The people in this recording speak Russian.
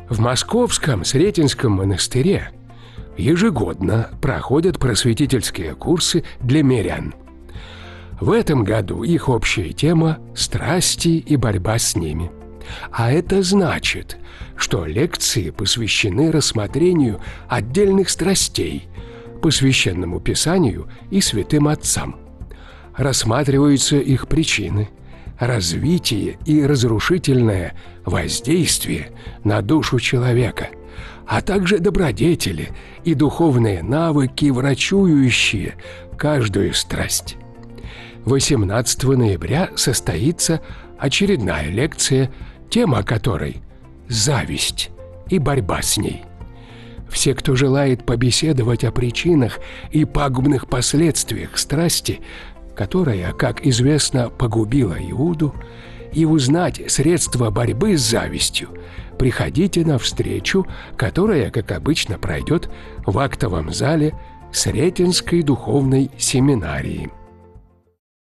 В Московском Сретенском монастыре ежегодно проходят просветительские курсы для мирян. В этом году их общая тема – страсти и борьба с ними. А это значит, что лекции посвящены рассмотрению отдельных страстей по Священному Писанию и святым отцам. Рассматриваются их причины, развитие и разрушительное воздействие на душу человека, а также добродетели и духовные навыки, врачующие каждую страсть. 18 ноября состоится очередная лекция, тема которой – зависть и борьба с ней. Все, кто желает побеседовать о причинах и пагубных последствиях страсти, которая, как известно, погубила Иуду, и узнать средства борьбы с завистью, приходите на встречу, которая, как обычно, пройдет в актовом зале Сретенской духовной семинарии.